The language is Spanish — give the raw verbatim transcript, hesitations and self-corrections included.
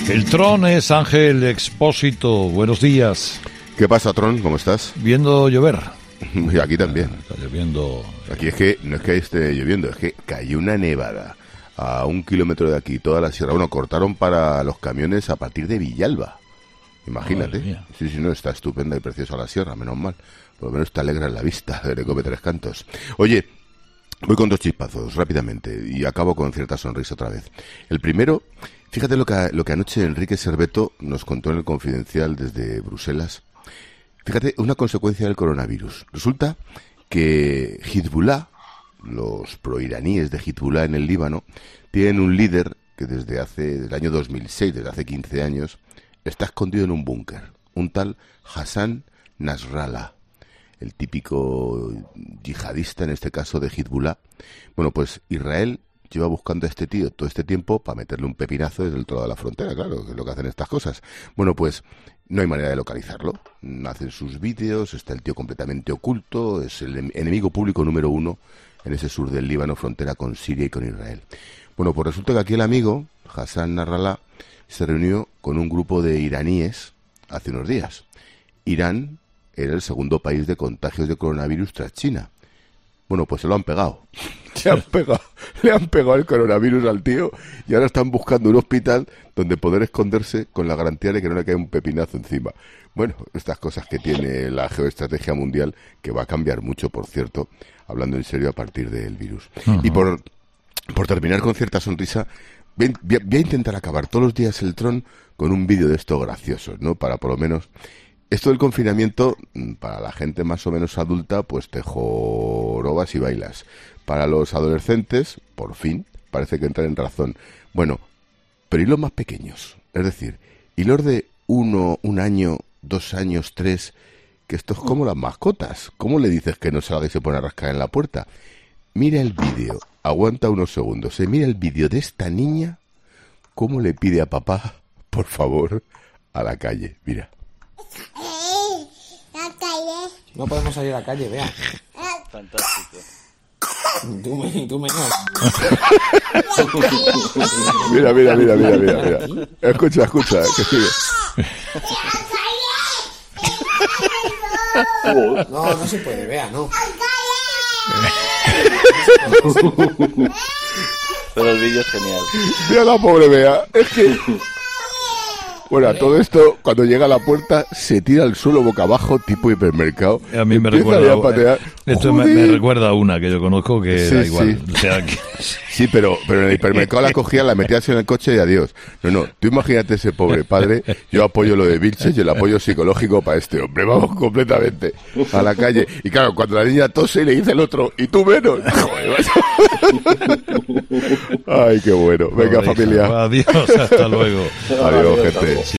El Tron es Ángel Expósito. Buenos días. ¿Qué pasa, Tron? ¿Cómo estás? Viendo llover. Y aquí también. Está lloviendo. Aquí es que no es que esté lloviendo, es que cayó una nevada a un kilómetro de aquí, toda la sierra. Bueno, cortaron para los camiones a partir de Villalba. Imagínate. Sí, sí, no, está estupenda y preciosa la sierra, menos mal. Por lo menos te alegra en la vista de Come Tres Cantos. Oye, voy con dos chispazos rápidamente y acabo con cierta sonrisa otra vez. El primero, fíjate lo que, lo que anoche Enrique Serveto nos contó en el Confidencial desde Bruselas. Fíjate, una consecuencia del coronavirus. Resulta que Hezbollah, los proiraníes de Hezbollah en el Líbano, tienen un líder que desde hace el año dos mil seis, desde hace quince años, está escondido en un búnker. Un tal Hassan Nasrallah, el típico yihadista, en este caso de Hezbollah. Bueno, pues Israel lleva buscando a este tío todo este tiempo para meterle un pepinazo desde el otro lado de la frontera, claro, que es lo que hacen estas cosas. Bueno, pues no hay manera de localizarlo. Hacen sus vídeos, está el tío completamente oculto, es el enemigo público número uno en ese sur del Líbano, frontera con Siria y con Israel. Bueno, pues resulta que aquí el amigo, Hassan Nasrallah, se reunió con un grupo de iraníes hace unos días. Irán era el segundo país de contagios de coronavirus tras China. Bueno, pues se lo han pegado. Se han pegado. Le han pegado el coronavirus al tío y ahora están buscando un hospital donde poder esconderse con la garantía de que no le cae un pepinazo encima. Bueno, estas cosas que tiene la geoestrategia mundial, que va a cambiar mucho, por cierto, hablando en serio, a partir del virus. Uh-huh. Y por, por terminar con cierta sonrisa, voy, voy, voy a intentar acabar todos los días el Tron con un vídeo de estos graciosos, ¿no? Para por lo menos... Esto del confinamiento, para la gente más o menos adulta, pues te jorobas y bailas. Para los adolescentes, por fin, parece que entran en razón. Bueno, pero ¿y los más pequeños? Es decir, ¿y los de uno, un año, dos años, tres? Que esto es como las mascotas. ¿Cómo le dices que no salga y se pone a rascar en la puerta? Mira el vídeo, aguanta unos segundos. ¿eh? Mira el vídeo de esta niña, cómo le pide a papá, por favor, a la calle. Mira. No podemos salir a la calle, vea. Fantástico. Tú me, tú me no. Mira, mira, mira, mira, mira, mira. Escucha, escucha, que sigue. No, no se puede, vea, no. Pero el vídeo es genial. Mira la pobre Bea, es que... Bueno, a todo esto, cuando llega a la puerta, se tira al suelo boca abajo, tipo hipermercado. A mí me recuerda a, esto me, me recuerda a una que yo conozco que sí, era igual. Sí. O sea, que... sí, pero, pero en el hipermercado la cogías, la metías en el coche y adiós. No, no, tú imagínate ese pobre padre. Yo apoyo lo de Vilches y el apoyo psicológico para este hombre. Vamos completamente a la calle. Y claro, cuando la niña tose le dice el otro, y tú menos. Ay, qué bueno. Venga, familia. Adiós, hasta luego. Adiós, gente. Sí.